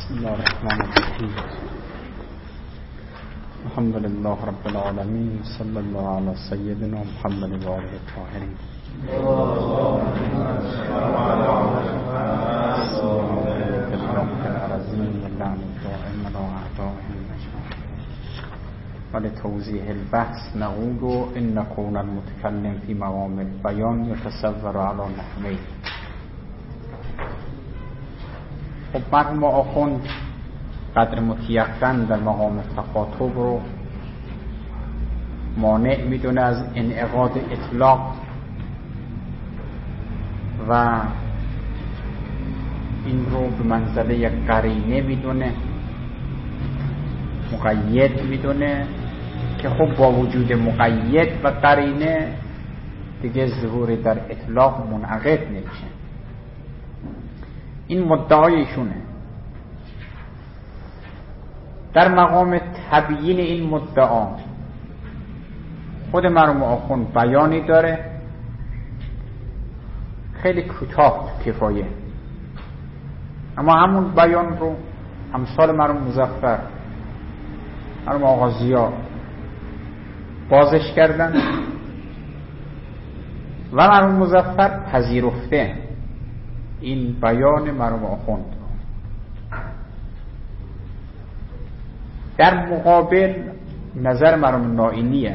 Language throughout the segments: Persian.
بسم الله الرحمن الرحیم. الحمد لله رب العالمین، صلی الله علی سیدنا محمد و آله الطاهرین. ولتوضیح البحث نقول ان كون المتكلم في مقام البيان يتصور على نحوين. خب مرحوم آخوند قدر متیقن در مقام تخاطب رو مانع میدونه از انعقاد اطلاق و این رو به منزله یک قرینه میدونه، مقید میدونه که خب با وجود مقید و قرینه دیگه ظهور در اطلاق منعقد نمیشه. این مدعای ایشونه. در مقام تبیین این مدعا خود مرحوم آخوند بیانی داره خیلی کوتاه کفایه، اما همون بیان رو امثال مرحوم مظفر، مرحوم آقا ضیا بازش کردن و مرحوم مظفر پذیرفته این بیان مرحوم آخوند. در مقابل نظر مرحوم نائینیه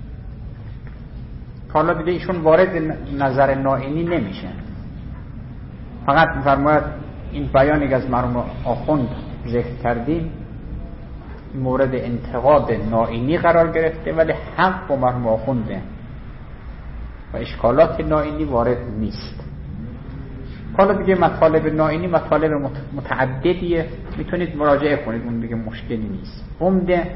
که حالا دیگه ایشون وارد نظر نائینی نمیشه، فقط میفرماید این بیانی که از مرحوم آخوند ذکر کردیم مورد انتقاد نائینی قرار گرفته ولی حق با مرحوم آخونده و اشکالات نائینی وارد نیست. حالا دیگه مطالب نائینی مطالب متعددیه، میتونید مراجعه کنید، اون دیگه مشکلی نیست. عمده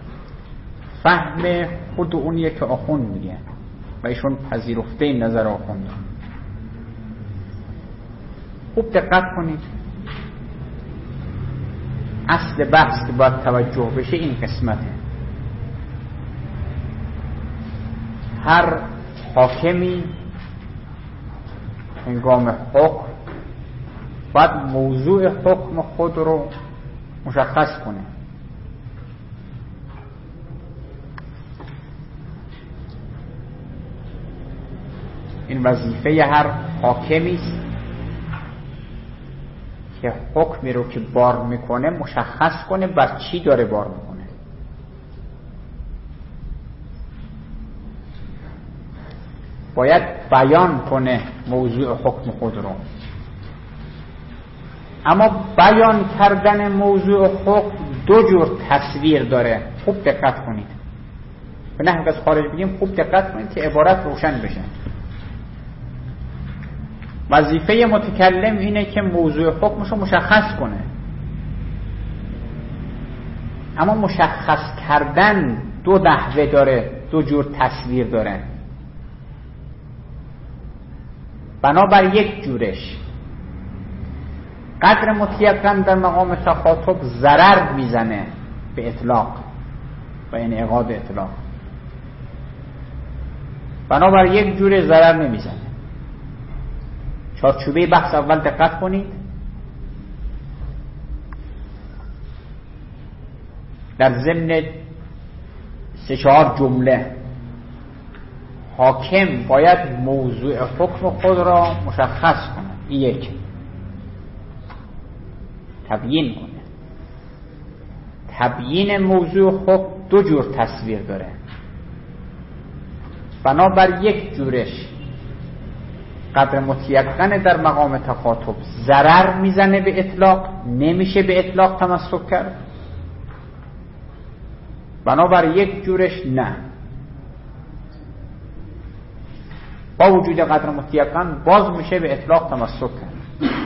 فهم خود اونیه که آخوند میگه و ایشون پذیرفته این نظر آخوند. خوب دقت کنید، اصل بحث که باید توجه بشه این قسمته. هر حاکمی هنگام حکم باید موضوع حکم خود رو مشخص کنه. این وظیفه هر حاکمی است که حکمی رو که بار میکنه مشخص کنه بر چی داره بار میکنه. باید بیان کنه موضوع حکم خود رو، اما بیان کردن موضوع حکم دو جور تصویر داره. خوب دقت کنید، به نحوی از خارج بگیم خوب دقت کنید که عبارت روشن بشه. وظیفه متکلم اینه که موضوع حکمش رو مشخص کنه، اما مشخص کردن دو نحوه داره، دو جور تصویر داره. بنابر یک جورش قدر متیقن در مقام تخاطب ضرر میزنه به اطلاق و انعقاد اطلاق، بنابر یک جور ضرر نمیزنه. چارچوبه بحث اول دقت کنید. در ضمن 3-4 جمله حاکم باید موضوع حکم خود را مشخص کنه. یک، تبیین کنه. تبیین موضوع حکم دو جور تصویر داره، بنابر یک جورش قدر متیقن در مقام تخاطب ضرر میزنه به اطلاق، نمیشه به اطلاق تمسک کرد. بنابر یک جورش نه، با وجود قدر متیقن باز میشه به اطلاق تمسک کرد.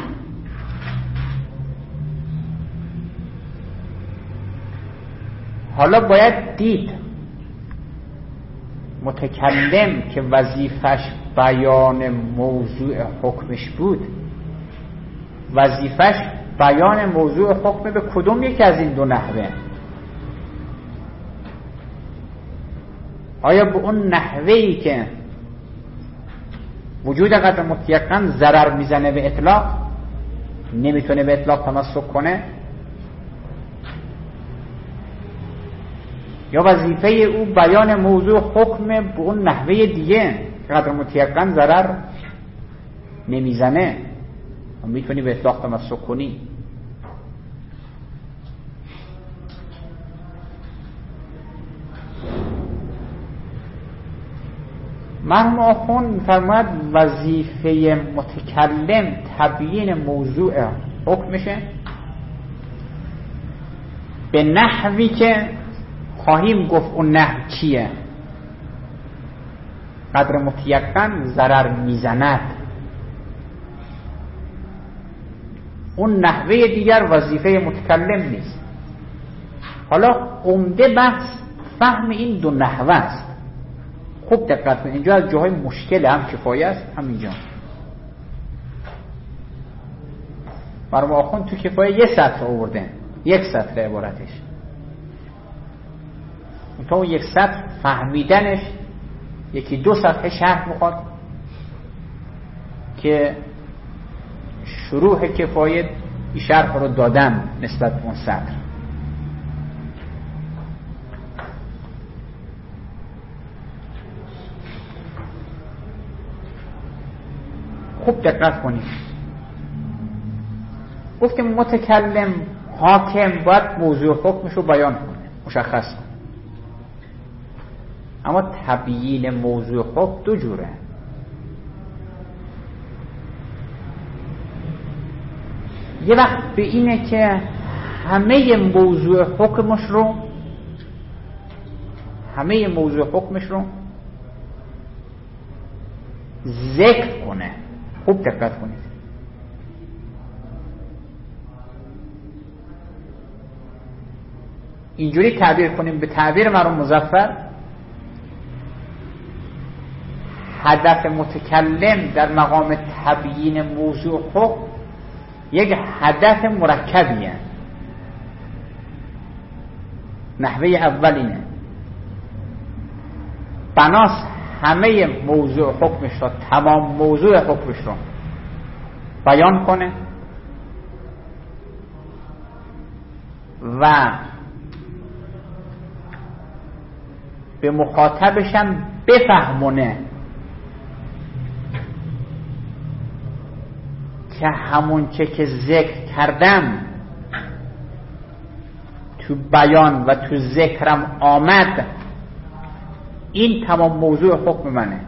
حالا باید دید متکلم که وظیفش بیان موضوع حکمش بود، وظیفش بیان موضوع حکم به کدوم یکی از این دو نحوه؟ آیا به اون نحوهی که وجود قدر متیقن ضرر میزنه به اطلاق، نمیتونه به اطلاق تمسک کنه، یا وظیفه او بیان موضوع حکم به اون نحوه دیگه قدر متیقن ضرر نمیزنه و میتونی به اطلاق تمسک کنی. مرحوم آخوند فرماید وظیفه متکلم تبیین موضوع حکمشه به نحوی که خواهیم گفت اون نحو چیه، قدر متیقن ضرر میزند. اون نحوه دیگر وظیفه متکلم نیست. حالا عمده بحث فهم این دو نحوه است. خوب دقت کنید، اینجا از جاهای مشکل هم کفایه است، هم اینجا مرحوم آخوند تو کفایه 1 سطر آورده، 1 سطر عبارتش، تا اون 1 سطر فهمیدنش 1-2 صفحه شرح میخواد که شروع کفایه این شرح رو دادم نسبت به اون سطر. خوب دقت کنید، گفتیم متکلم حاکم باید موضوع حکمش رو بیان کنه، مشخص کنه. اما تبیین موضوع حکم 2 جوره. یه وقت به اینه که همه موضوع حکمش رو ذکر کنه. خوب دقت کنید، اینجوری تعبیر کنیم به تعبیر مرحوم مظفر، هدف متکلم در مقام تبیین موضوع حکم یک هدف مرکبیه. نحوه اول اینه، بناس همه موضوع حکمش رو، تمام موضوع حکمش رو بیان کنه و به مخاطبش هم بفهمونه که همون چه که ذکر کردم تو بیان و تو ذکرم آمد، این تمام موضوع حکم منه.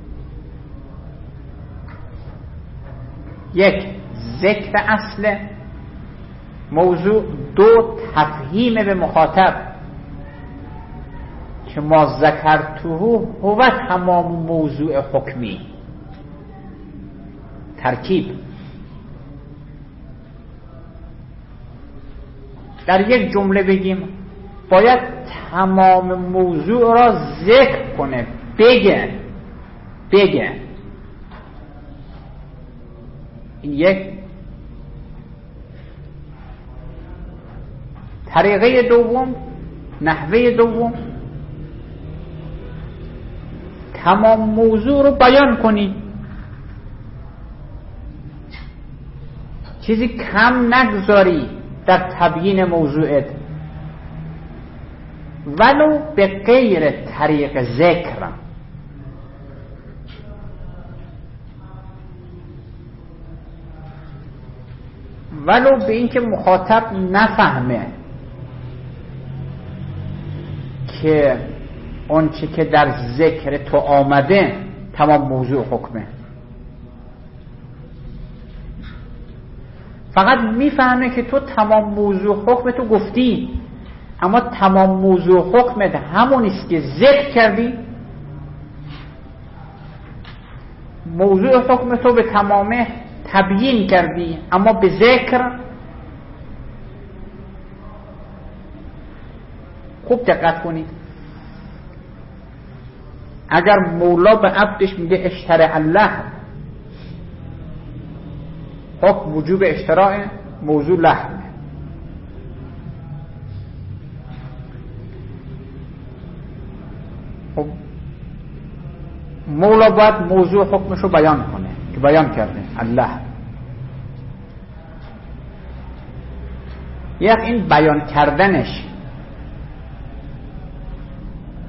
1 ذکر اصل موضوع، 2 تفهیم به مخاطب که ما ذکرته هو تمام موضوع حکمی. ترکیب در یک جمله بگیم باید تمام موضوع را ذکر کنه، بگه. این یک طریقه دوم، نحوه دوم، تمام موضوع رو بیان کنی، چیزی کم نگذاری در تبیین موضوعت، ولو به غیر طریق ذکر. ولو به این که مخاطب نفهمه که اون چی که در ذکر تو آمده تمام موضوع حکمه، فقط میفهمه که تو تمام موضوع حکم تو گفتی، اما تمام موضوع حکمت همونیست که ذکر کردی. موضوع حکم تو به تمامه تبیین کردی، اما به ذکر. خوب دقت کنید، اگر مولا به عبدش میگه اشترع الله، حکم وجوب اشتراع، موضوع لحمه. خب مولا باید موضوع حکمش رو بیان کنه که بیان کرده الله. یک این بیان کردنش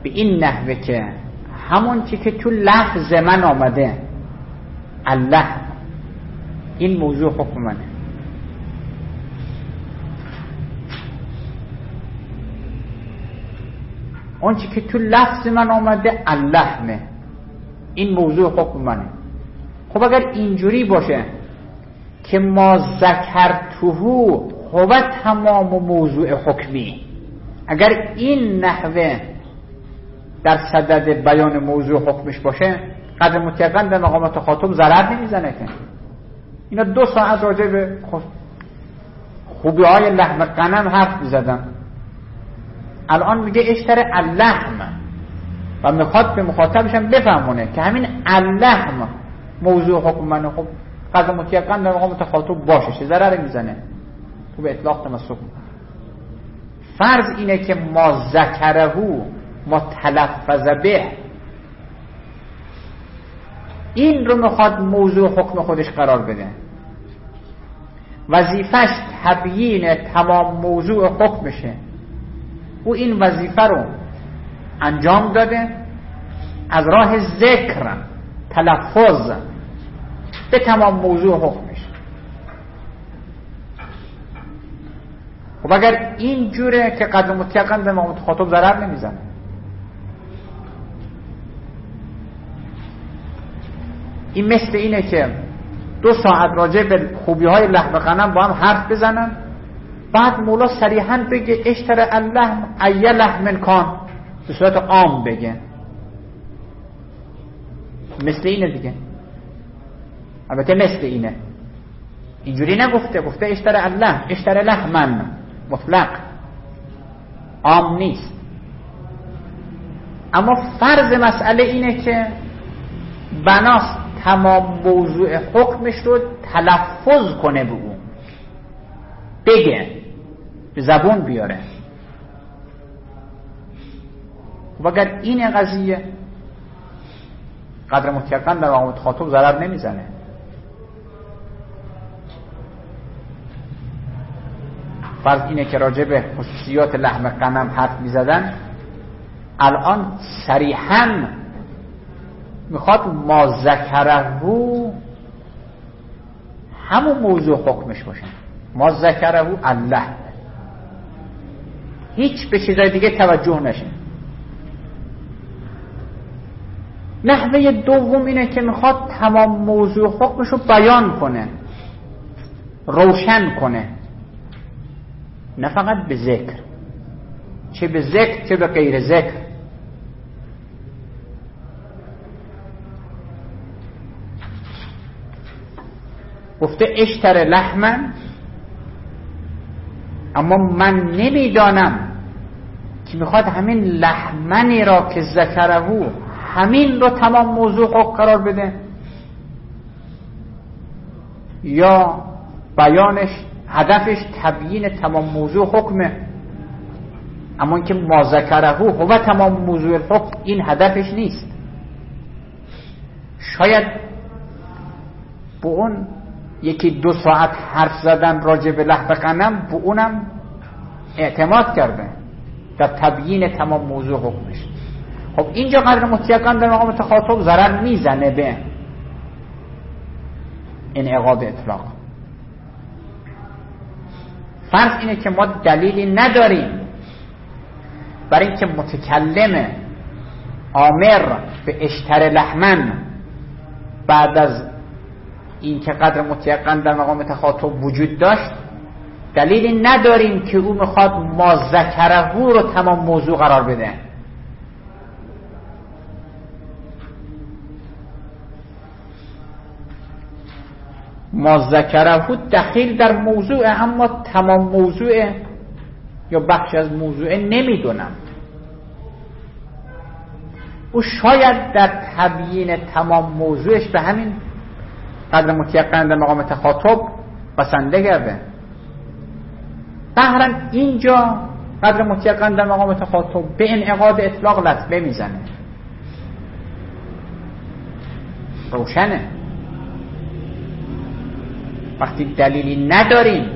به این نحوه که همون چی که تو لفظ من آمده الله، این موضوع حکم منه. اون چی که تو لفظ من آمده اللحمه، این موضوع حکم منه. خب اگر اینجوری باشه که ما ذکرتهو هو تمام موضوع حکمی، اگر این نحوه در صدد بیان موضوع حکمش باشه، قدر مطلقاً در مقام تخاطب ضرر نمیزنه که اینا 2 ساعت راجع به خوبی های لحم غنم حرف میزدن، الان میگه اشتر اللحم و میخواد به مخاطبش هم بفهمونه که همین اللحم موضوع حکم منه. خب قدر مطلقاً در مقام تخاطب باشه، چه ضرر میزنه؟ تو به اطلاق تمسک میکنه. فرض اینه که ما ذکرهو ما تلفظ به، این رو میخواد موضوع حکم خودش قرار بده، وظیفش تبیین تمام موضوع حکمشه، او این وظیفه رو انجام داده از راه ذکر تلفظ به تمام موضوع حکمش. خب اگر این جوره که قدر مطلقاً به مخاطب ضرر نمیزنه. این مثل اینه که 2 ساعت راجع به خوبی های لحم غنم با هم حرف بزنن، بعد مولا صریحاً بگه اشتر اللحم ای لحم کان، به صورت عام بگه. مثل اینه دیگه، البته مثل اینه، اینجوری نگفته، گفته اشتر اللحم، اشتر لحمن، مطلق، عام نیست. اما فرض مسئله اینه که بناست تمام موضوع حکمش رو تلفظ کنه، به اون بگه، به زبون بیاره. و اگر این قضیه قدر مطلقاً در مقام مخاطب ضرر نمیزنه. فرض اینه که راجع به خصوصیات لحم غنم حرف میزدن، الان صریحاً میخواد ما ذکرهو همون موضوع حکمش باشه، ما ذکرهو الله، هیچ به چیزای دیگه توجه نشه. نحوه دوم اینه که میخواد تمام موضوع حکمش رو بیان کنه، روشن کنه، نه فقط به ذکر، چه به ذکر چه به غیر ذکر. گفته اشتر لحمن، اما من نمیدانم که میخواد همین لحمنی را که ذکرهو همین رو تمام موضوع حکم قرار بده، یا بیانش هدفش تبیین تمام موضوع حکمه، اما اینکه ما ذکرهو هو تمام موضوع حکم این هدفش نیست. شاید به اون 1-2 ساعت حرف زدن راجع به لحم غنم، به اونم اعتماد کرده در تبیین تمام موضوع حکمش. خب اینجا قدر مطلقاً در مقام تخاطب ضرر میزنه به انعقاد اطلاق. فرض اینه که ما دلیلی نداریم برای اینکه متکلم آمر به اشتر لحمن بعد از این که قدر مطلقاً در مقام تخاطب وجود داشت، دلیلی نداریم که او میخواد ما ذکرهو رو تمام موضوع قرار بده. ما ذکرهو دخیل در موضوع، اما تمام موضوع یا بخش از موضوع نمیدونم. او شاید در تبیین تمام موضوعش به همین قدر مطلقاً در مقام تخاطب بسنده کرده. بهرن اینجا قدر مطلقاً در مقام تخاطب به انعقاد اطلاق لطمه میزنه، روشنه. وقتی دلیلی نداریم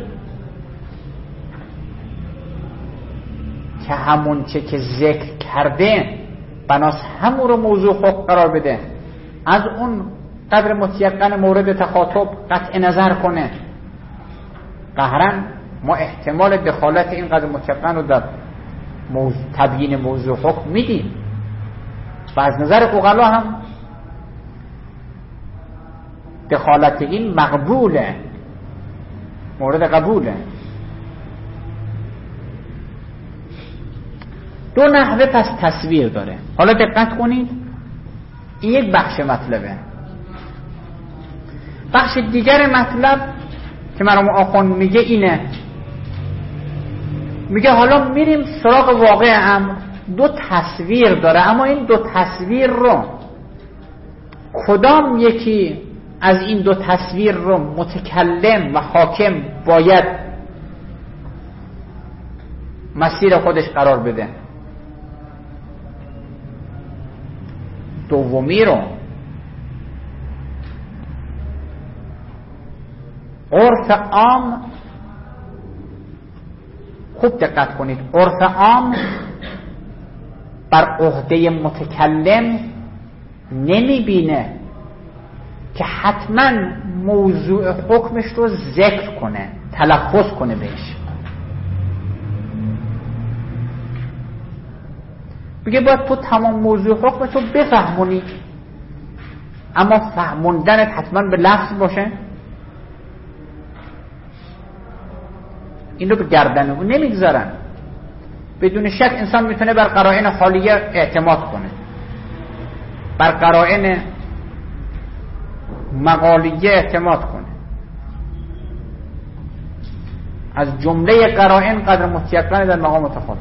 که همون چه که ذکر کرده بناس همون رو موضوع حکم قرار بده، از اون قدر متیقن مورد تخاطب قطع نظر کنه. قهرا ما احتمال دخالت این قدر متیقن رو در تبیین موضوع حکم میدیم و از نظر عقلا هم دخالت این مقبوله، مورد قبوله. دو نحوه پس تصویر داره. حالا دقت کنید، این یک بخش مطلبه. بخش دیگر مطلب که مرحوم آخوند میگه اینه، میگه حالا میریم سراغ واقع امر. دو تصویر داره، اما این دو تصویر رو کدام یکی از این دو تصویر رو متکلم و حاکم باید مسیر خودش قرار بده؟ دومی رو. عرف عام، خوب دقت کنید، عرف عام بر عهده متکلم نمیبینه که حتما موضوع حکمش رو ذکر کنه، تلفظ کنه بهش. میگه باید تو تمام موضوع حکم تو بفهمونی، اما فهموندنت حتما به لفظ باشه. این رو به گردن او نمیگذارن. بدون شک انسان میتونه بر قرائن حالیه اعتماد کنه، بر قرائن مقالیه اعتماد کنه. از جمله قرائن قدر متیقن در مقام تخاطب.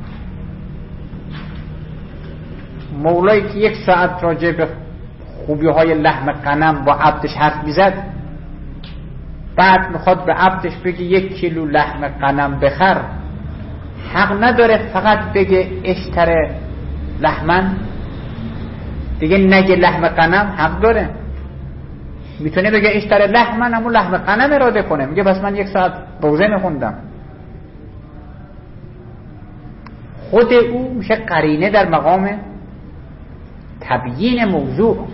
مولایی که یک ساعت راجع به خوبی های لحم غنم با عبدش حرف میزد، بعد میخواد به عبدش بگه 1 کیلو لحم غنم بخر، حق نداره فقط بگه اشتره لحمن، دیگه نگه لحم غنم، حق داره. میتونه بگه اشتره لحمن، همون لحم غنم اراده کنه. میگه بس من 1 ساعت روزه میخوندم. خود او میشه قرینه در مقام تبیین موضوع.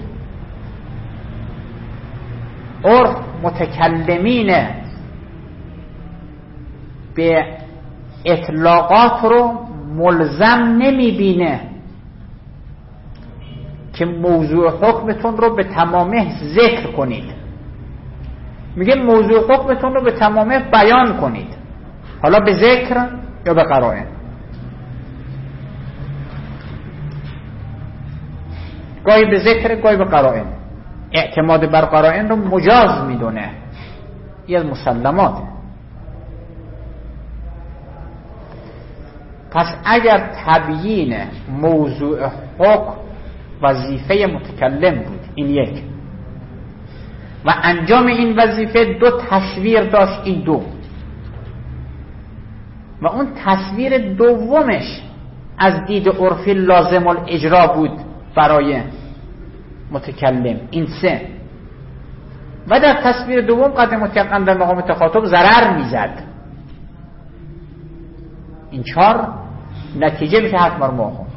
عرف متکلمین به اطلاقات رو ملزم نمیبینه که موضوع حکمتون رو به تمامه ذکر کنید. میگه موضوع حکمتون رو به تمامه بیان کنید، حالا به ذکر یا به قرائن. گاهی به ذکر، گاهی به قرائن. اعتماد بر قرائن رو مجاز میدونه، این از مسلماته. پس اگر تبیین موضوع حکم وظیفه متکلم بود، این یک، و انجام این وظیفه 2 تصویر داشت، این 2، و اون تصویر دومش از دید عرفی لازم الاجرا بود برای متکلم، این 3، و در تصویر دوم قدر متیقن در مقام تخاطب ضرر میزد. این 4 نتیجه میشه حکم مرموم آخوند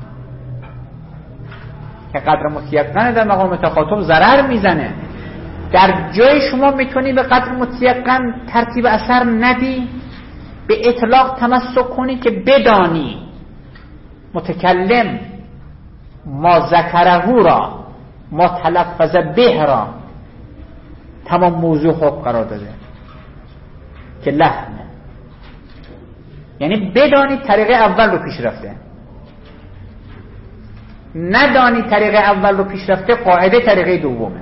که قدر متیقن در مقام تخاطب ضرر میزنه. در جای شما میتونی به قدر متیقن ترتیب اثر ندی، به اطلاق تمسک کنی که بدانی متکلم ما ذکره را، ما تلفظ به را تمام موضوع حکم قرار داده که لحمه. یعنی بدانی طریقه اول رو پیش رفته، ندانی طریقه اول رو پیش رفته، قاعده طریقه دومه.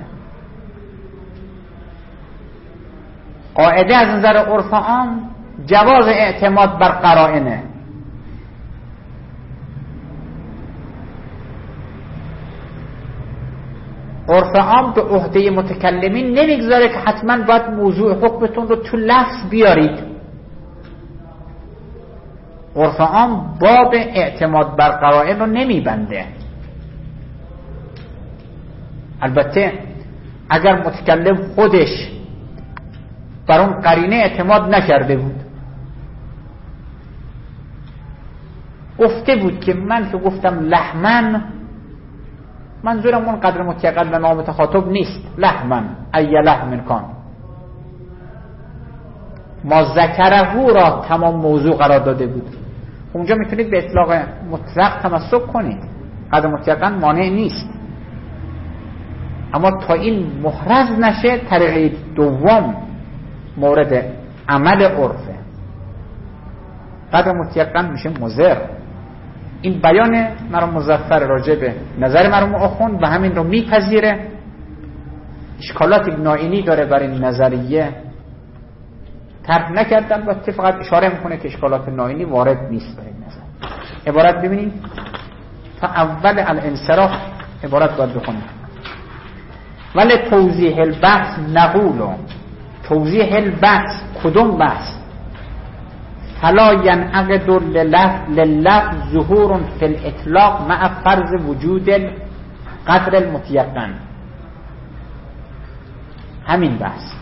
قاعده از نظر عرف عام جواز اعتماد بر قرائنه. عرف عام به عهده متکلمین نمیگذاره که حتما باید موضوع حکمتون رو تو لفظ بیارید. عرف عام باب اعتماد بر قرائن رو نمیبنده. البته اگر متکلم خودش بر اون قرینه اعتماد نکرده بود، گفته بود که من که گفتم لحمن منظورم اون قدر متیقن به نام متخاطب نیست. لحمن ای لحم کان، ما ذکره را تمام موضوع قرار داده بود. اونجا میتونید به اطلاق مطلق تمسک کنید، قدر متیقن مانع نیست. اما تا این محرز نشه، طریقه دوم مورد عمل عرفه. قدر متیقن میشه مضر. این بیان مرحوم مظفر راجع به نظر مرحوم آخوند و همین رو میپذیره. اشکالات نائینی داره برای این نظریه، طرح نکرد، البته فقط اشاره میکنه که اشکالات نائینی وارد نیست برای این نظر. عبارت ببینید تا اول الانصراف عبارت باید بخونیم. ولی توضیح البحث نقول، توضیح البحث کدوم بحث؟ فلا ینعقد لللفظ ظهور فی الاطلاق مع فرض وجود قدر المتیقن. همین بحث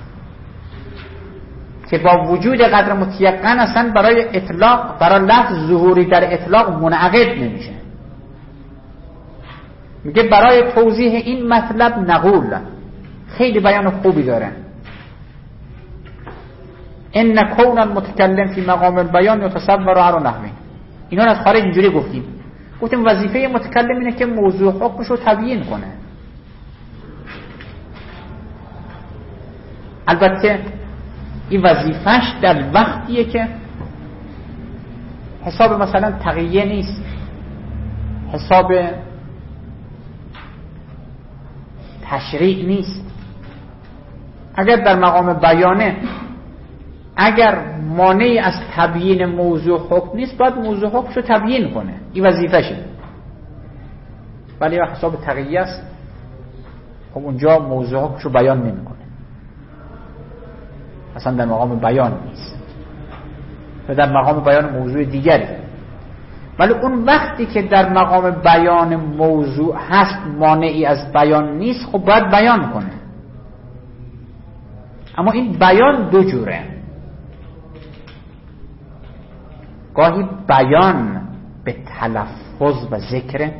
که با وجود قدر متیقن اصلا برای اطلاق، برای لفظ ظهوری در اطلاق منعقد نمیشه. میگه برای توضیح این مطلب نقول، خیلی بیان خوبی داره. ان کون المتکلم فی مقام البیان یتصور علی نحوین. اینا از خارج اینجوری گفتیم وظیفه متکلم اینه که موضوع حکمش رو تبیین کنه. البته این وظیفش در وقتیه که حساب مثلا تقیه نیست، حساب تشریع نیست. اگر در مقام بیانه، اگر مانعی از تبیین موضوع حکم نیست، باید موضوع حکمش رو تبیین کنه. این وظیفشه. ولی حساب تقیه است، خب اونجا موضوع حکمش رو بیان نمیکنه، اصلا در مقام بیان نیست و در مقام بیان موضوع دیگری. ولی اون وقتی که در مقام بیان موضوع هست، مانعی از بیان نیست، خب باید بیان کنه. اما این بیان دو جوره. گاهی بیان به تلفظ و ذکر،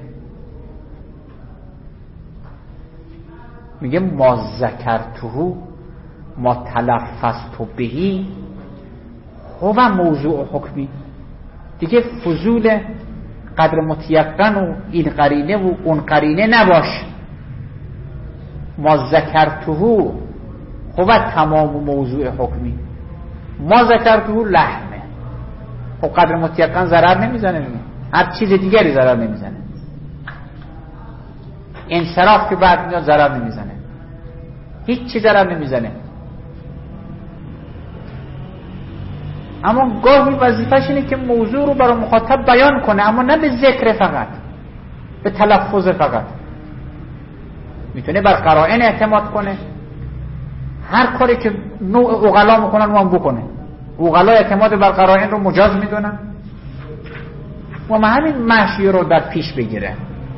میگه ما ذکرته ما تلفظت بهی هو موضوع حکمی. دیگه فضول قدر متیقن و این قرینه و اون قرینه نباش. ما ذکرته هو تمام موضوع حکمی. ما ذکرته لحمه. خب قدر متیقن ضرر نمیزنه، هر چیز دیگری ضرر نمیزنه. انصراف که بعد میاد ضرر نمیزنه، هیچ چیز ضرر نمیزنه. اما گاهی وظیفه‌ش اینه که موضوع رو برای مخاطب بیان کنه، اما نه به ذکر فقط، به تلفظ فقط. میتونه بر قرائن اعتماد کنه، هر کاری که نوع عقلا میکنن اون بکنه. عقلا اعتماد بر قرائن رو مجاز میدونن و ما همین مشی رو در پیش بگیره.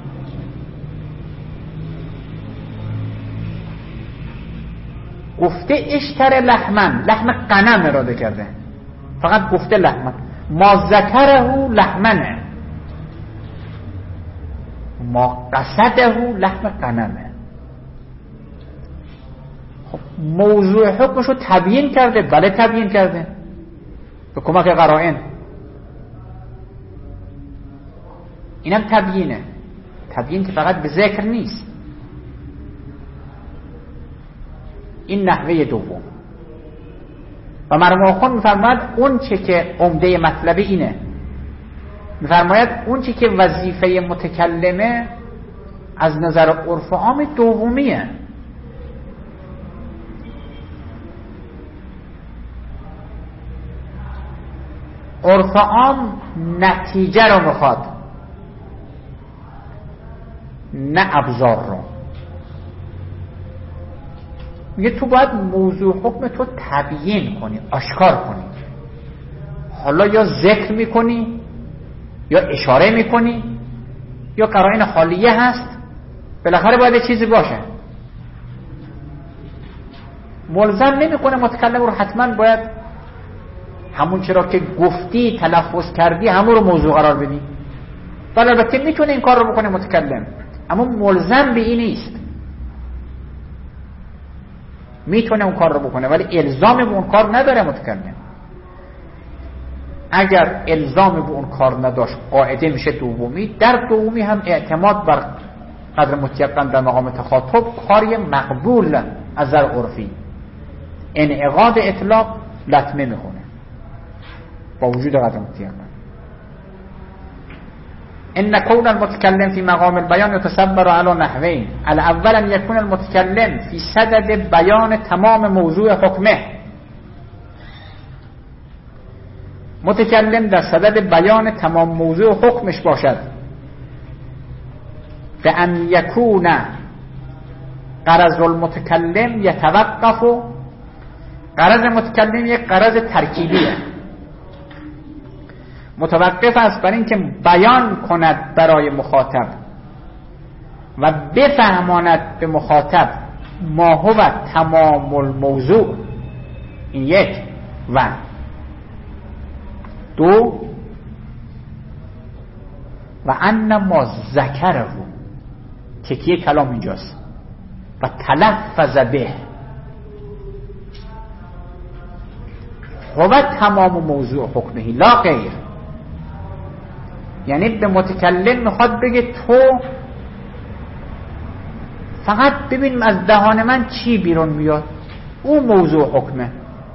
گفته اشتر لحمن، لحم غنم اراده کرده، فقط گفته لحمن. ما ذکره لحمنه، ما قصده لحم غنمه. خب موضوع حکمش رو تبیین کرده، بله تبیین کرده به کمک قرائن. اینم تبیینه، تبیین که فقط به ذکر نیست. این نحوه دوم. و مرحوم آخوند میفرماید اون چه که عمده مطلب اینه، میفرماید اون چه که وظیفه متکلمه از نظر عرف عام دومیه. عرف عام نتیجه رو میخواد، نه ابزار رو. میگه تو باید موضوع حکم تو تبیین کنی، آشکار کنی. حالا یا ذکر میکنی یا اشاره میکنی یا قرائن خالیه هست، بالاخره باید چیزی باشه. ملزم نمیکنه متکلم رو حتما باید همون چرا که گفتی تلفظ کردی همون رو موضوع قرار بدی. ولی البته میتونه این کار رو بکنه متکلم، اما ملزم به این نیست. میتونه اون کار رو بکنه ولی الزام به اون کار نداره متکلم. اگر الزام به اون کار نداشت قاعده میشه دومی. در دومی هم اعتماد بر قدر متیقن در مقام تخاطب کاری مقبول از نظر عرفی. انعقاد اطلاق لطمه میکنه با وجود قدر متیقن. ان كون المتكلم في مقام البيان يتصور على نحوين. الاول ان يكون المتكلم في صدد بيان تمام موضوع حكمه. متکلم در صدد بیان تمام موضوع حکمش باشد. به ان یکون غرض المتکلم یتوقف. غرض متکلم یک غرض ترکیبیه، متوقف است بر این که بیان کند برای مخاطب و بفهماند به مخاطب ما هو تمام الموضوع. این یک. و دو، و ان ما ذکره، تکیه کلام اینجاست، و تلفظ به هو تمام موضوع حکمه لا غیر. یعنی به متکلم میخواد بگه تو فقط ببین از دهان من چی بیرون میاد، اون موضوع حکمه،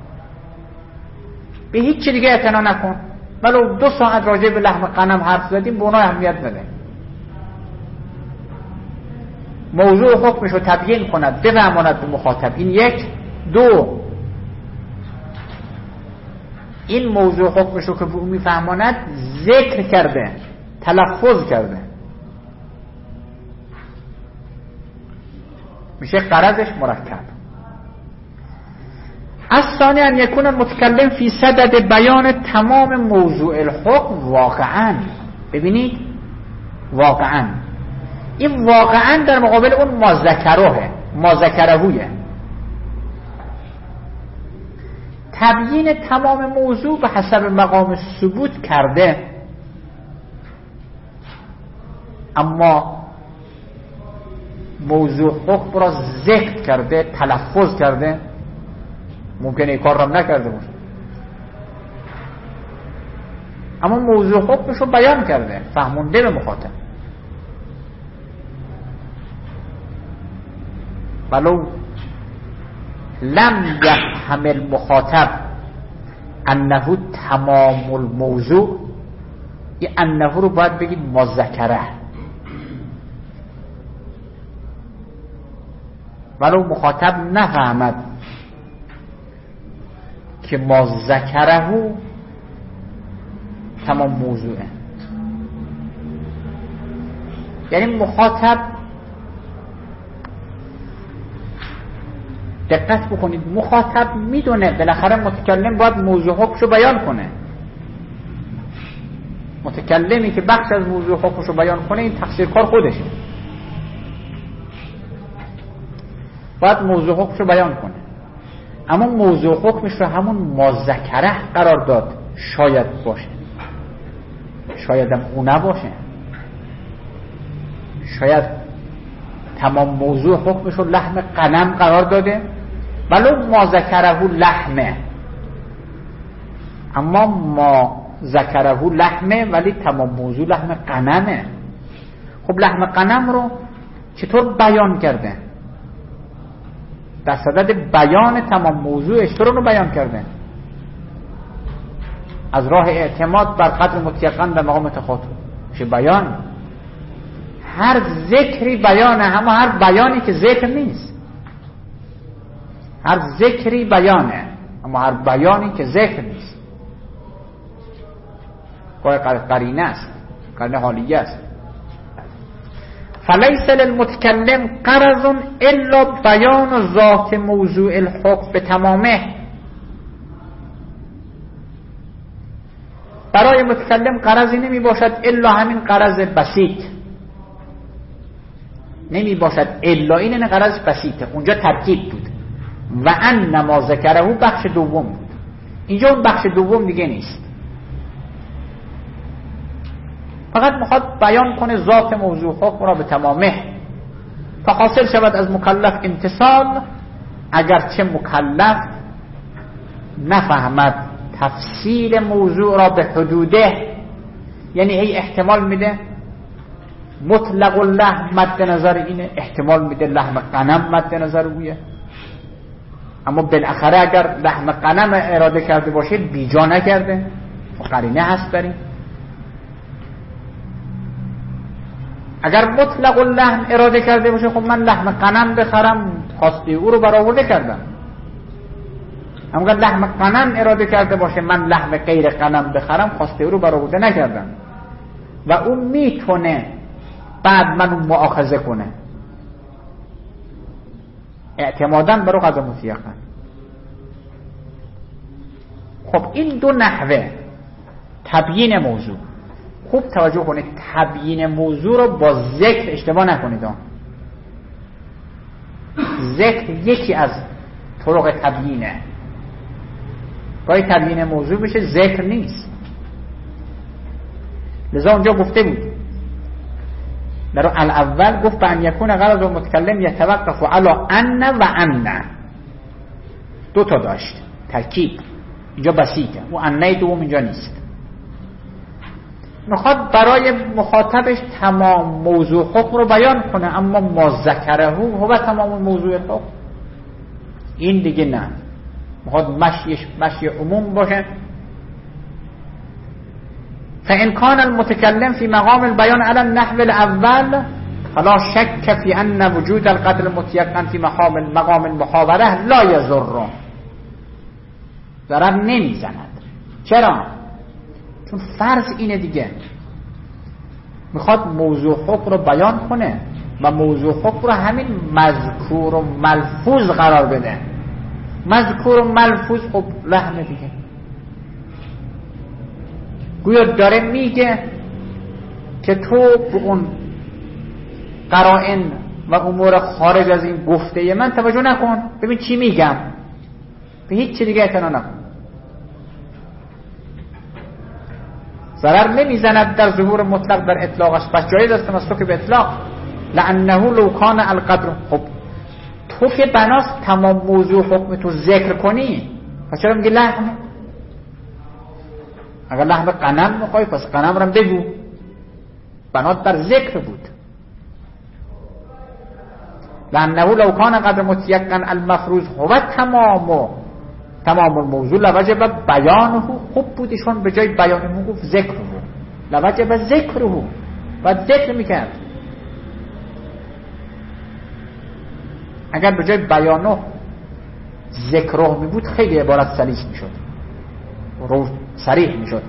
به هیچ چی دیگه اعتنا نکن. ولو 2 ساعت راجع به لحم غنم حرف زدیم به اونها اهمیت بده. موضوع حکمش رو تبیین کند، بفهماند به مخاطب. این یک. دو، این موضوع حکمش رو که به اون میفهماند ذکر کرده، تلفظ کرده، میشه غرضش مرکب. الثانی ان یکون المتکلم فی صدد بیان تمام موضوع الحکم واقعا. ببینید واقعا، این واقعا در مقابل اون ما ذکرهویه. تبیین تمام موضوع به حسب مقام ثبوت کرده، اما موضوع حکم را ذکر کرده، تلفظ کرده. ممکنه این کار را نکرده باشه اما موضوع حکمش رو بیان کرده، فهمونده به مخاطب. ولو لم یفهم المخاطب انه تمام الموضوع، این انه رو باید بگید مذکره. ولو مخاطب نفهمد که ما ذکره تمام موضوعه، یعنی مخاطب، دقت بکنید، مخاطب میدونه بالاخره متکلم باید موضوع حکمشو بیان کنه. متکلمی که بخش از موضوع حکمشو بیان کنه این تقصیر کار خودشه، باید موضوع حکمشو بیان کنه. اما موضوع حکمش رو همون مذکره قرار داد. شاید باشه، شاید هم اون نباشه، شاید تمام موضوع حکمش رو لحم غنم قرار داده، ولو ما ذکره لحمه، اما ما ذکره لحمه ولی تمام موضوع لحم غنمه. خب لحم غنم رو چطور بیان کرده؟ در صدد بیان تمام موضوعش چطور رو بیان کرده؟ از راه اعتماد بر قدر متیقن در مقام تخاطب میشه بیان. هر ذکری بیانه، اما هر بیانی که ذکر نیست. هر ذکری بیانه اما هر بیانی که ذکر نیست. گاهی قرینه است، قرینه حالیه است. فلیس للمتکلم غرض الا بیان ذات موضوع الحکم به تمامه. برای متکلم غرضی نمی باشد الا همین غرض بسیط، نمی باشد الا این غرض بسیطه. اونجا ترکیب بود و ان ما ذکره بخش دوم بود، اینجا اون بخش دوم دیگه نیست. فقط میخواد بیان کنه ذات موضوع حکم را به تمامه تا حاصل شود از مکلف امتثال، اگرچه مکلف نفهمد تفصیل موضوع را به حدوده، یعنی ای احتمال میده مطلق اللحم مد نظر اینه، احتمال میده لحم غنم مد نظر اویه، اما بالاخره اگر لحم غنم اراده کرده باشه بیجا نکرده، قرینه هست داریم. اگر مطلق اللحم اراده کرده باشه خب من لحم غنم بخرم، خواسته او رو برآورده کردم. اما اگر لحم غنم اراده کرده باشه من لحم غیر غنم بخرم، خواسته او رو برآورده نکردم و اون میتونه بعد منو مؤاخذه کنه اعتماداً برای قضا مطلقاً. خب این دو نحوه تبیین موضوع، خوب توجه کنید، تبیین موضوع رو با ذکر اشتباه نکنید. ذکر یکی از طرق تبیینه، گاهی تبیین موضوع بشه ذکر نیست. لذا اونجا گفته بود در الاول گفت به ان یکون غرض المتکلم یتوقف علی ان و ان، دو تا داشت ترکیب، اینجا بسیطه، و انه دوم اینجا نیست. میخواد برای مخاطبش تمام موضوع حکم رو بیان کنه، اما ما ذکره هو تمام موضوع حکم، این دیگه نه، میخواد مشی عموم باشه. فإن كان المتكلم في مقام البيان على النحو الأول فلا شك في أن وجود القدر المتيقن في مقام المحاورة لا يضر، ضرر نمیزند. چرا؟ چون فرض اینه دیگه، میخواد موضوع حکم رو بیان کنه و موضوع حکم رو همین مذکور و ملفوظ قرار بده. مذکور و ملفوظ خب لحمه دیگه، گویا داره میگه که تو به اون قرائن و امور خارج از این گفته من توجه نکن، ببین چی میگم، به هیچ چی دیگه اعتنا نکن. ضرر نمیزند در ظهور مطلق در اطلاقش، پس جایز است تمسک به اطلاق. لانه لو کان القدر، خب تو که بناست تمام موضوع حکم تو ذکر کنی، پس چرا میگی لحمه؟ اگر لحم غنم میخوای پس غنم رو بگو، بنات در ذکر بود. لانه لو کان قدر متیقن المفروض هو تمام الموضوع لوجب بیانه، خوب بودیشون به جای بیانه گفت ذکره، لوجب ذکره، باید ذکر میکرد. اگر به جای بیانه ذکره می بود خیلی عبارت سلیس میشد، رو صریح میشد.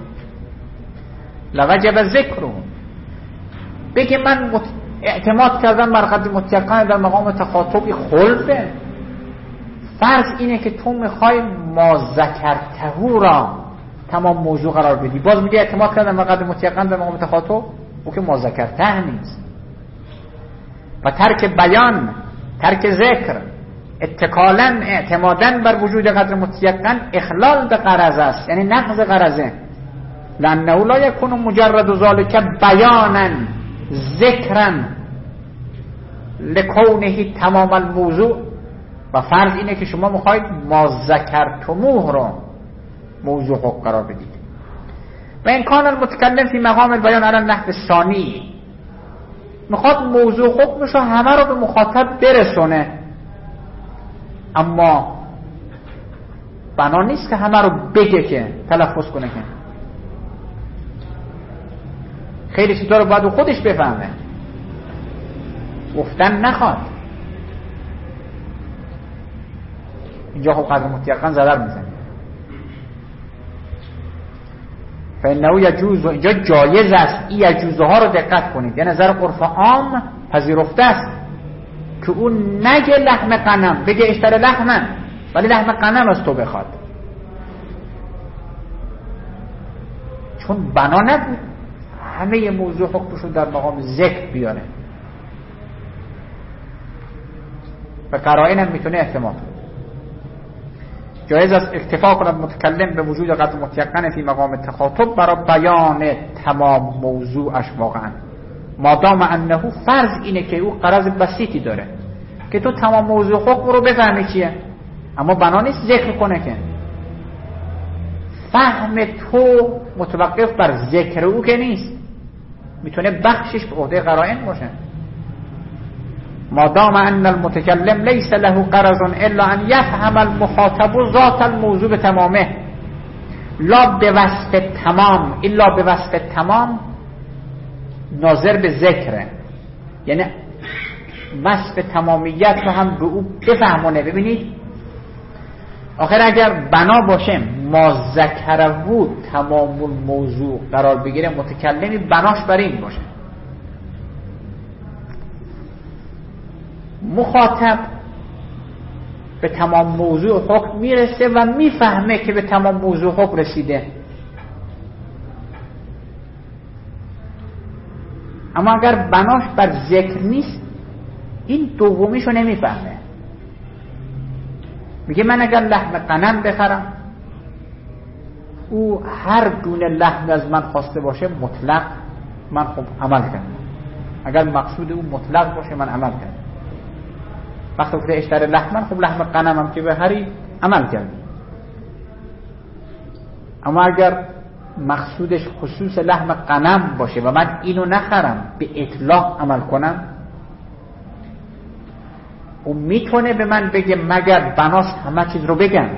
لوجب ذکره، بگه من اعتماد کردم بر قدر متیقن در مقام تخاطبی خلفه. فرض اینه که تو میخوای ما ذکرته را تمام موضوع قرار بدی، باز میگه اعتماد کردم بر قدر متیقن در مقام تخاطب، او که ما ذکرته نیست. و ترک بیان، ترک ذکر، اتکالا اعتمادا بر وجود قدر متیقن اخلال به غرض است، یعنی نقض غرضه. لانه لا یکون مجرد ذلک بیانا ذکرا لکونه تمام الموضوع. و فرض اینه که شما میخواید ما ذکرتموه رو موضوع حکم قرار بدید. و این کان المتکلم فی مقام البیان علی النحو الثانی، میخواد موضوع حکمش رو همه رو به مخاطب برسونه، اما بنا نیست که همه رو بگه که تلفظ کنه، که خیلی چیزا رو باید خودش بفهمه، گفتن نخواد. اینجا خب قدر متیقن ضرر میزنه. فإنه یجوز، و اینجا جایز است، این یجوزه ها رو دقت کنید، یعنی نظر عرف عام پذیرفته است که اون نگه لحم غنم، بگه اشتر لحمن، ولی لحم غنم از تو بخواد، چون بنا نبود همه موضوع حکمش رو در مقام ذکر بیاره و قرائن هم میتونه احتمال. جایز است اکتفا کند متکلم به وجود قطع متیقن فی مقام تخاطب برای بیان تمام موضوعش واقعا، مادام انه فرض اینه که او غرض بسیطی داره که تو تمام موضوع حکم رو بفهمی چیه، اما بنا نیست ذکر کنه که فهم تو متوقف بر ذکر او که نیست، میتونه بخشش به عهده قرائن باشه. مادام ان المتکلم لیس له غرض الا ان یفهم المخاطب ذات الموضوع بتمامه لا به وصف تمام الا به وصف تمام ناظر به ذکره، یعنی وصف تمامیت رو هم به او بفهمونه. ببینید آخر اگر بنا باشه ما ذکره تمام الموضوع قرار بگیره، متکلمی بناش بر این باشه مخاطب به تمام موضوع حکم میرسه و میفهمه که به تمام موضوع حکم رسیده. اما اگر بناش بر ذکر نیست، این دومیشو نمیفهمه. میگه من اگر لحم غنم بخرم، او هر گونه لحم از من خواسته باشه مطلق، من خب عمل کردم. اگر مقصود او مطلق باشه من عمل کردم. وقتی گفته اشتر لحمن، خب لحم غنمم که به هری عمل کردم. اما اگر مقصودش خصوص لحم غنم باشه و من اینو نخرم، به اطلاق عمل کنم، او میتونه به من بگه مگر بناس همه چیز رو بگم.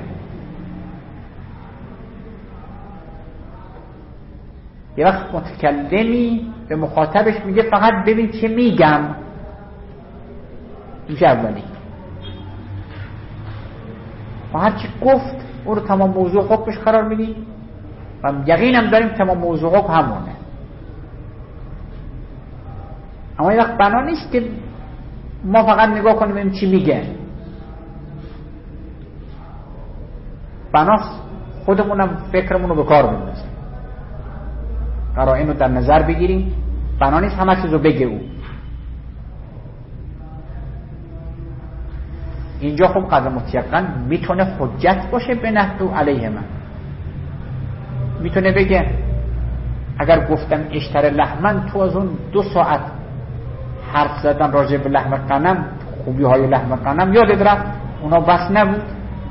یه وقت متکلمی به مخاطبش میگه فقط ببین چه میگم، میشه اولی و هرچی گفت اون رو تمام موضوع حکمش قرار میدی و یقینم داریم تمام موضوع حکم همونه. اما یه وقت بنا نیست که ما فقط نگاه کنیم ببینیم چی میگه، بناست خودمونم فکرمون رو به کار بندازیم، قرائن رو در نظر بگیریم. بنا نیست همه چیز رو بگه او. اینجا خب قدر متیقن میتونه حجت باشه به نحو علیه من، میتونه بگه اگر گفتم اشتر لحمن، تو از اون 2 ساعت حرف زدن راجع به لحم غنم، خوبی های لحم غنم یادت رفت، اونا بس نبود.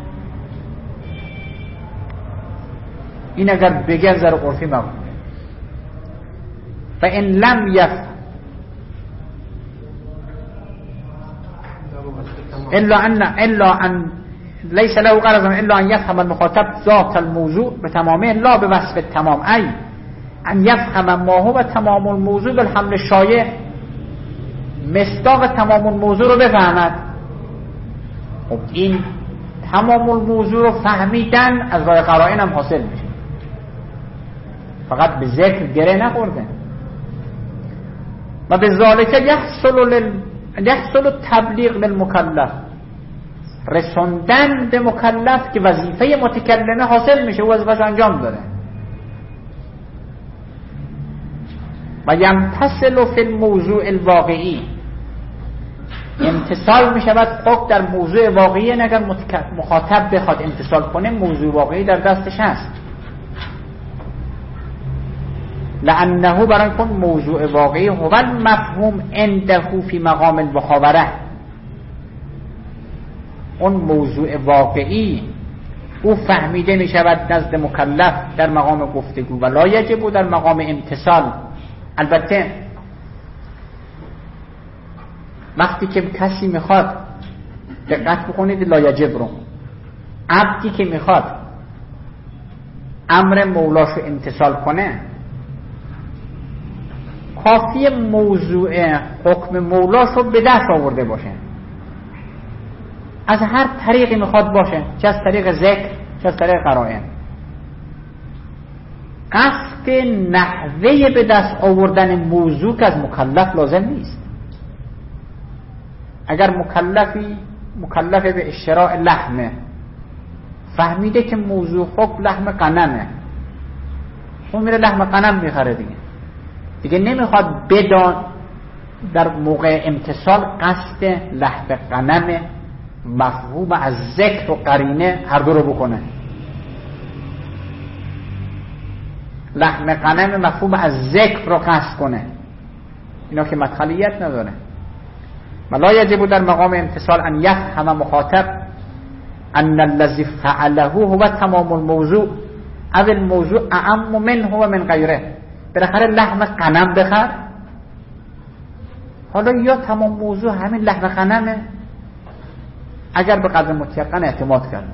این اگر بگه ذره عرفی مقبوله. و ان لم یفهم الا ان لیس له غرض الا ان یفهم المخاطب ذات الموضوع به تمامه لا به وصف تمام، ای ان یفهم ما هو تمام الموضوع بالحمل شایع، مصداق تمام الموضوع رو بفهمد. خب این تمام الموضوع رو فهمیدن از راه قرائن هم حاصل میشه، فقط به ذکر گره نخورده. و به ذالک یحصل تبلیغ للمکلف، رسوندن به مکلف که وظیفه متکلمه حاصل میشه، او وظیفه‌اش انجام داده. و یمتصل فی الموضوع الواقعی، امتصال میشود حکم در موضوع واقعی. اگر مخاطب بخواد امتصال کنه، موضوع واقعی در دستش هست. لانه برای کن موضوع واقعی هو المفهوم عنده فی مقام المخابره، اون موضوع واقعی او فهمیده می شود نزد مکلف در مقام گفتگو و لا یجب در مقام امتصال. البته وقتی که کسی میخواد، دقت بکنید لا یجب رو، عبدی که میخواد امر مولاشو امتصال کنه، کافی موضوع حکم مولاشو به دست آورده باشه، از هر طریقی میخواد باشه، چه از طریق ذکر چه از طریق قرائن. قصد نحوه به دست آوردن موضوع که از مکلف لازم نیست. اگر مکلف به اشتراء لحمه، فهمیده که موضوع حکم لحم غنمه، اون میره لحم غنم میخره دیگه نمیخواد بدان در موقع امتصال قصد لحم غنمه مفهوم از ذکر و قرینه هر دو رو بکنه. لحم غنم مفهوم از ذکر رو قصد کنه، اینا که مدخلیت نداره. ولا یجب در مقام امتصال ان یفهم مخاطب ان الذی فعله هو تمام الموضوع او الموضوع اعم منه و من غیره. بالاخره لحم غنم بخر، حالا یا تمام موضوع همین لحم غنمه اگر به قدر متیقن اعتماد کرده،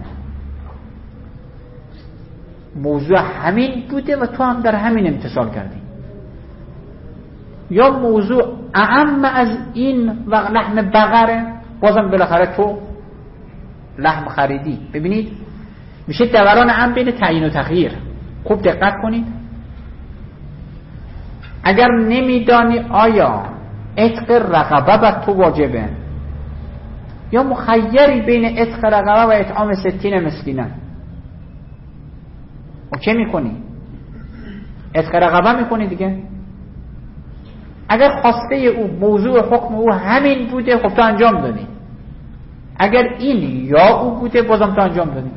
موضوع همین بوده و تو هم در همین امتصال کردی، یا موضوع اعم از این و لحم بقره، بازم بالاخره تو لحم خریدی. ببینید میشه دوران هم بین تعیین و تغییر. خوب دقت کنید، اگر نمیدانی آیا عتق رقبه بر تو واجبه یا مخیری بین عتق رقبه و اطعام 60 مسکینه، و چه میکنی؟ عتق رقبه میکنی دیگه. اگر خواسته او موضوع حکم او همین بوده خب تو انجام دادی، اگر این یا او بوده بازم تو انجام دادی.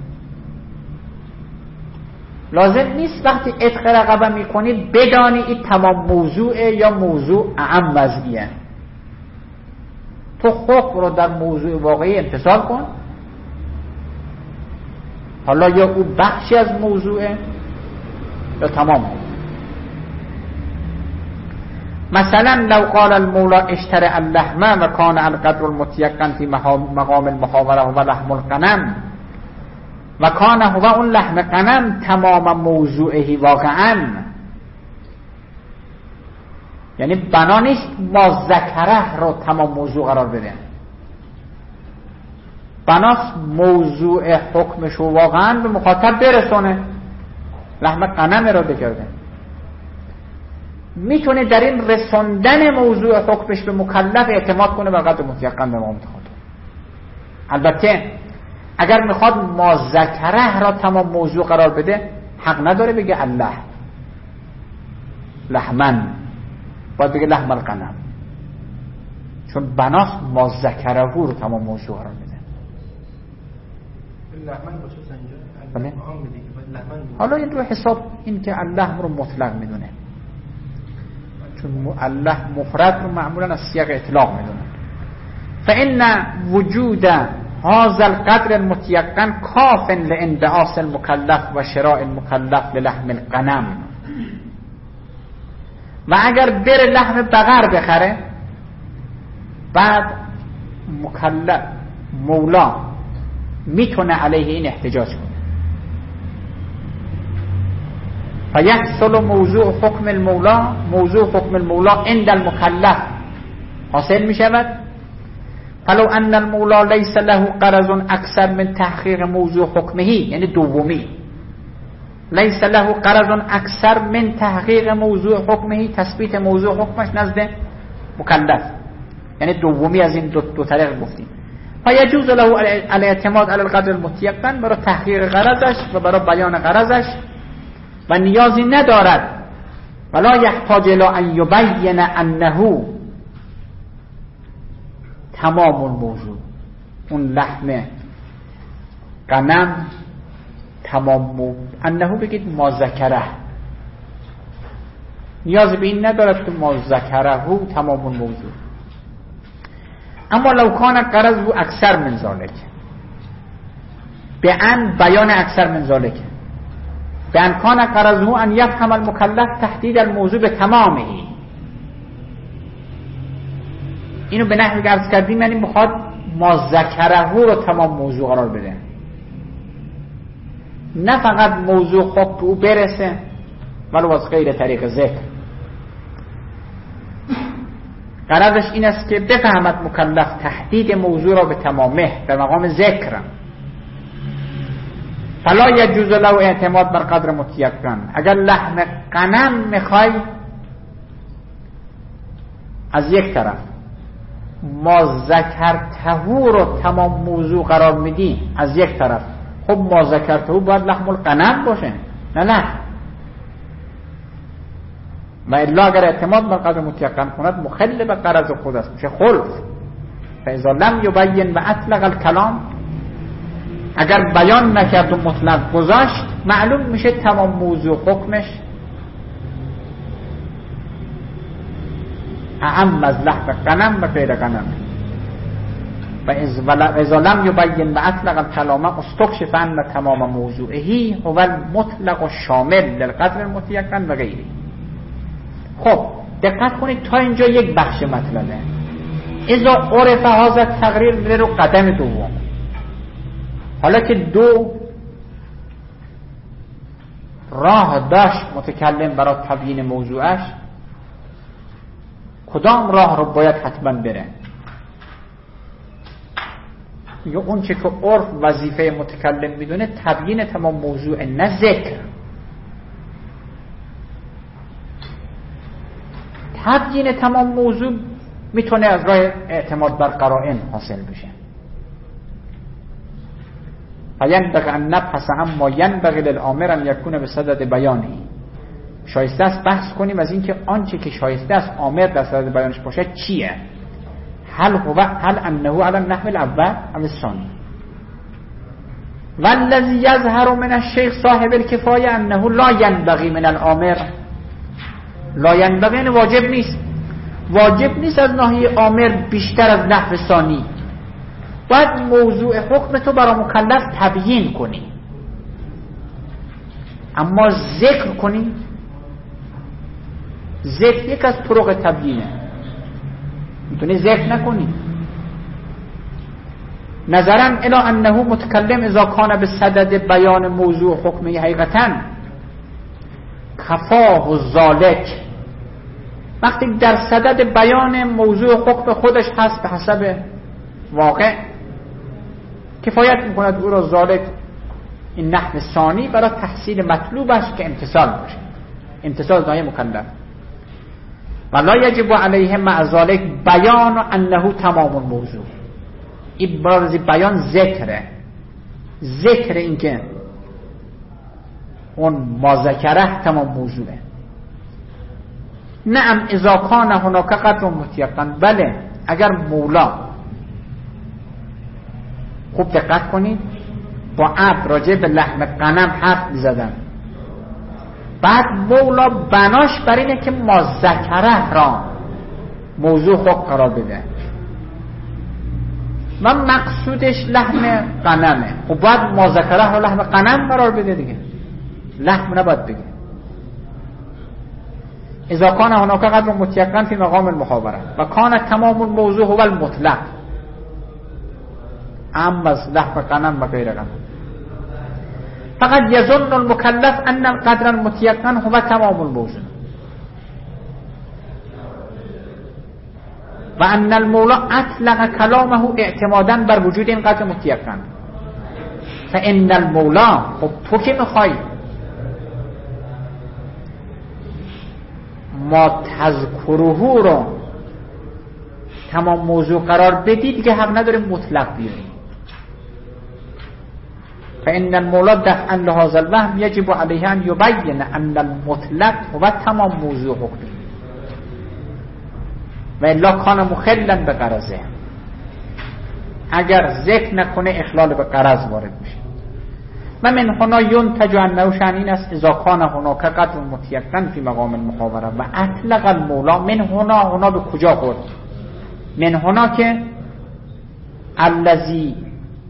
لازم نیست وقتی عتق رقبه میکنی بدانی این تمام موضوعه یا موضوع اعم وضعیه. تو حکم رو در موضوع واقعی امتصال کن، حالا یا او بخشی از موضوعه یا تمام. مثلا لو قال المولا اشترى اللحم و کان القدر المتيقن في مقام المحاوره و لحم الغنم و کان هو اون لحم غنم تمام موضوعه واقعا، یعنی بنا نیست ما ذکره رو تمام موضوع قرار بده، بناست موضوع حکمش رو واقعا به مخاطب برسونه، لحم غنم رو بکرده. میتونه در این رسوندن موضوع حکمش به مکلف اعتماد کنه بر قدر متیقن به مقام مخاطب. البته اگر میخواد ما ذکره را تمام موضوع قرار بده حق نداره بگه الله لحمن، باید بگه لحم الغنم، چون بناست ما ذکره رو تمام موضوع قرار بده. لحمن باشه بله؟ حالا این رو حساب این که اللحم رو مطلق میدونه، چون الله مفرد رو معمولا از سیاق اطلاق میدونه. فإن وجود هذا القدر المتيقن کاف لانبعاث المکلف و شراء المکلف للحم الغنم. و اگر بره لحم بقر بخره بعد مکلف مولا میتونه علیه این احتجاج کنه، فیحصل موضوع حکم المولا، موضوع حکم المولا عند المکلف حاصل می شود. فلو ان المولا لیس له غرض اکثر من تحقیق موضوع حکمه، یعنی دومی، لیس له غرض اکثر من تحقیق موضوع حکمه، تثبیت موضوع حکمش نزد مکلف، یعنی دومی از این دو طریق گفتیم. فیجوز له الاعتماد علی القدر المتيقن، برای تحقیق غرضش و برای بیان غرضش، و نیازی ندارد ولا یحتاج الی ان یبین انه تمام الموضوع، اون لحم غنم تمام انه بگید ما ذکره، نیازی به این ندارد که ما ذکره تمام الموضوع. اما لو کان غرض اکثر من ذلک، به ان بیان اکثر من ذلک، به ان کان غرضه ان یفهم المکلف تحدید الموضوع به تمامه، اینو به نحوی که عرض کردیم یعنی میخواد ما ذکره رو تمام موضوع قرار بده، نه فقط موضوع خود به او برسه ولو از غیر طریق ذکر. غرضش این است که بفهمد مکلف تحدید موضوع را به تمامه در مقام ذکر. فلا یجوز له اعتماد بر قدر متیقن، اگر لحم غنم میخوای از یک طرف ما ذکرته رو تمام موضوع قرار میدی از یک طرف، خب ما ذکرته باید لحم الغنم باشه نه لحم، و الا اگر اعتماد بر قدر متیقن کند مخل به غرض خود است، میشه خلف. فاذا لم یبین و اطلق الکلام، اگر بیان نکرد و مطلق گذاشت معلوم میشه تمام موضوع حکمش اعم از لحم غنم و غیر غنم. و اذا لم یبین و اطلق الکلام استکشف ان تمام موضوعه هو المطلق الشامل للقدر المتیقن و غیره. خب دقت کنید تا اینجا یک بخش مطلبه. اذا عرف هذا التقریر میره رو قدم دوم. حالا که دو راه داشت متکلم برای تبیین موضوعش، کدام راه رو باید حتما بره؟ یا اون چه که عرف وظیفه متکلم میدونه تبیین تمام موضوع، نه ذکر. تبیین تمام موضوع میتونه از راه اعتماد بر قرائن حاصل بشه. فینبغی ان نبحث عما ینبغی للآمر ان یکون بصدد بیانی. شایسته است بحث کنیم از اینکه آنچه که شایسته است آمر در صدد بیانش باشه چیه؟ هل انه علی النحو الاول ام الثانی؟ والذی یظهر من الشیخ صاحب الکفایه انه لا ینبغی من الآمر. لا ینبغی یعنی واجب نیست. واجب نیست از ناحیه آمر بیشتر از نحو ثانی. باید موضوع حکم تو برای مکلف تبیین کنی، اما ذکر کنی. ذکر یک از طرق تبیینه، میتونی ذکر نکنی. نظرا الی انه متکلم اذا کان بصدد بیان موضوع حکمی حقیقتا کفاه ذالک، وقتی در صدد بیان موضوع حکم خودش هست به حسب واقع، کفایت میکند او را ذالک این نحو ثانی برای تحصیل مطلوبش که امتثال باشه، امتثال ناحیه مکلف. ولا یجب علیه مع ذالک بیان انه تمام الموضوع. این برای بیان ذکره، ذکر این که اون ما ذکره تمام موضوعه. نعم اذا کان هناک قدر متیقن، بله اگر مولا، خوب دقت کنید، با عبد راجع به لحم غنم حرف می‌زدن، بعد مولا بناش بر اینه که ما ذکره را موضوع حکم قرار بده و مقصودش لحم غنمه. خب باید ما ذکره را لحم غنم قرار بده دیگه، لحم نباید بگه. اذا کان هناک قدر متیقن فی مقام المخابره و کان تمام الموضوع هو المطلق اما از لحم غنم و غیر غنم. فقط یظن المکلف ان القدر المتیقن هو تمام الموضوع و ان المولا اطلق کلامه اعتمادا بر وجود این قدر متیقن. فان المولا، خب تو که میخوای ما تذکره رو تمام موضوع قرار بدی، دیگه حق نداره مطلق بیاری. فإن المولا دفعا لهذا الوهم يجب عليه أن يبين أن المطلق هو تمام موضوع حكمه وإلا كان مخلا بغرضه. اگر ذکر نکنه اخلال به غرض وارد میشه. و من هنا ينتج انه شأن این است اذا كان هناك قدر متيقن في مقام المخابره و اطلق المولا. من هنا به کجا خورد؟ من هنا که الذي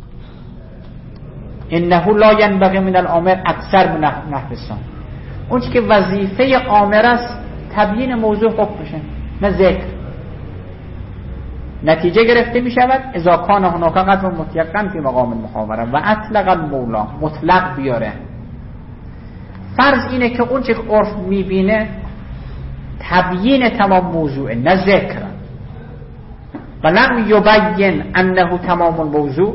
انه لا ينبغي من الامر اکثر من نحو الثانی. اون که وظیفه آمر است تبیین موضوع حکم بشه، نه ذکر. نتیجه گرفته می شود اذا کان هناک قدر متیقن فی مقام المخابره و اطلق المولا، مطلق بیاره. فرض اینه که اون چه عرف می بینه تبیین تمام موضوع، نه ذکر. و لم یبین انه تمام الموضوع،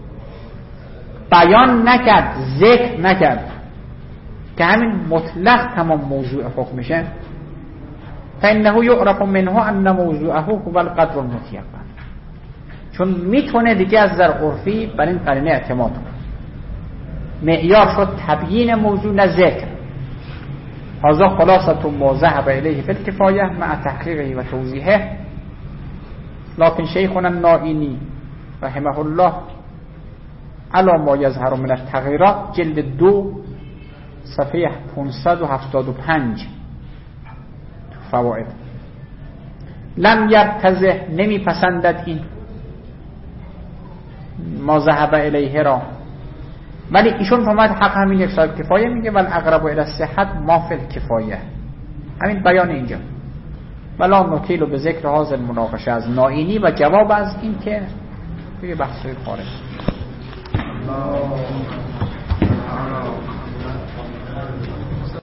بیان نکرد، ذکر نکرد که همین مطلق تمام موضوع حکم میشه. فانه یعرف منه ان موضوعه هو القدر المتیقن. چون میتونه دیگه از نظر عرفی بر این قرینه اعتماد کنه. معیار شد تبیین موضوع، نه ذکر. هذا خلاصه ما ذهب الیه فی الکفایه مع تحقیقه و توضیحه. لكن شیخنا النائینی رحمه الله علی ما یظهر من التغییرات جلد 2 صفحه 575 فوائد لم یرتضح نمیپسندد این ما ذهب الیه را، ولی ایشون فرماید حق همین یک صاحب کفایه میگه ول اقرب الی الصحت ما فی الکفایه، همین بیان اینجا. ولا نطیل به ذکر هذا المناقشه از نائینی و جواب از این که توی بحث خارج